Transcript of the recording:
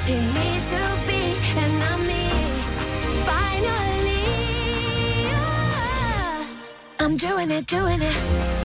you need to be, and I'm me. Finally, I'm doing it,